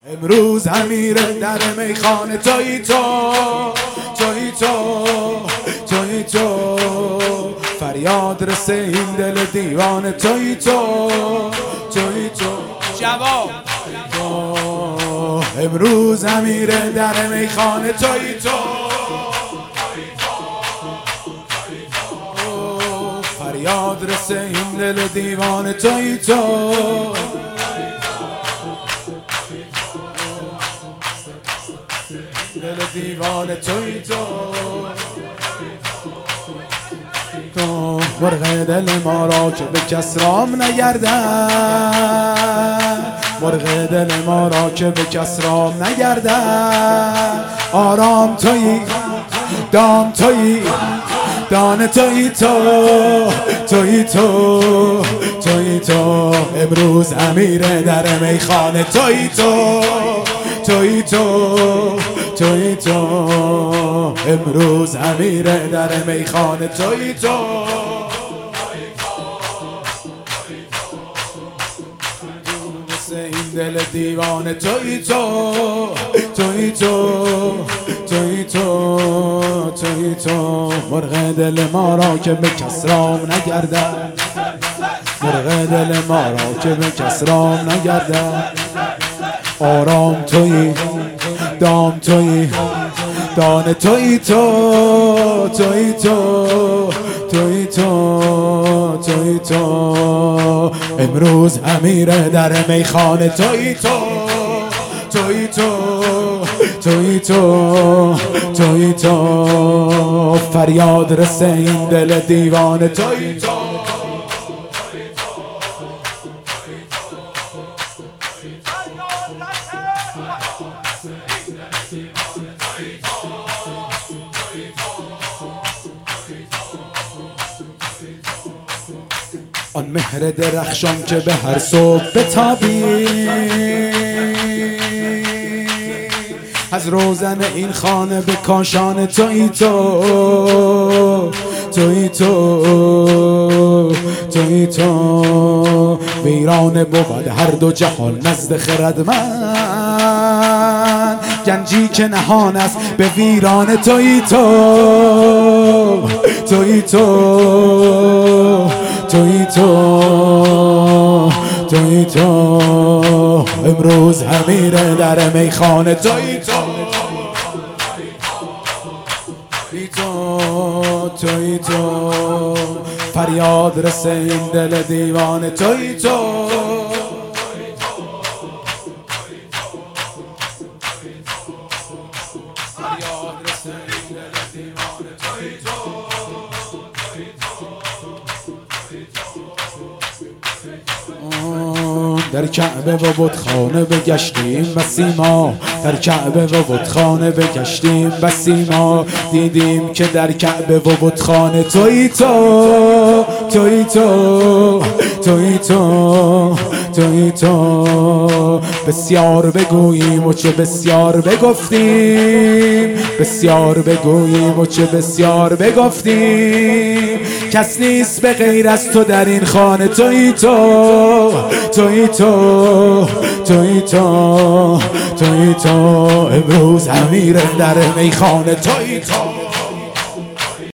امروز امیر در میخانه تویی تو، تویی تو، تویی تو، فریاد رسه این دل دیوانه تویی تو، تویی تو، جواب امروز امیر در میخانه تویی تو، فریاد رسه این دل دیوانه تویی تو، دل دیوانه تویی تو، تو مرغ دل ما را که به کس رام نگردد، مرغ دل ما را که به کس رام نگردد، آرام تویی، دام تویی، دانه تویی تو، تویی تو، تویی تو، امروز امیر در میخانه تویی تو، تویی تو، تویی تو، امروز امیر در میخانه تویی تو، این دل دیوانه تویی تو، تویی تو، تویی تو، تویی تو، مرغ دل ما را که به کس رام نگردد، مرغ دل ما را که به کس رام نگردد، آرام تویی، دام تویی، دانه تویی تو، تویی تو، تویی تو، تویی تو، امروز امیر در میخانه تویی تو، تویی تو، تویی تو، تویی تو، فریاد رسه این دل دیوانه تویی تو، آن مهر درخشان که به هر صبح بتابی، از روزن این خانه به کاشان تویی تو، تویی تو، تویی تو، ویرانه بود هر دو جهان نزد خردمند، گنجی که نهان است به ویرانه تویی تو، تویی تو، تویی تو، تویی تو، امروز امیر در میخانه تویی تو، تویی تو، فریاد رسه این دل دیوانه تویی تو، فریاد رسه این دل دیوانه تویی تو، در کعبه و بتخانه بگشتیم بسی ما، در کعبه و بتخانه بگشتیم بسی ما، دیدیم که در کعبه و بتخانه تویی تو، تویی تو، تویی تو، تویی تو، بسیار بگوییم و چه بسیار بگفتیم، بسیار بگوییم و چه بسیار بگفتیم، کس نیست به غیر از تو در این خانه تویی تو، تویی تو، تویی تو، تویی تو، امروز امیر در میخانه تویی تو.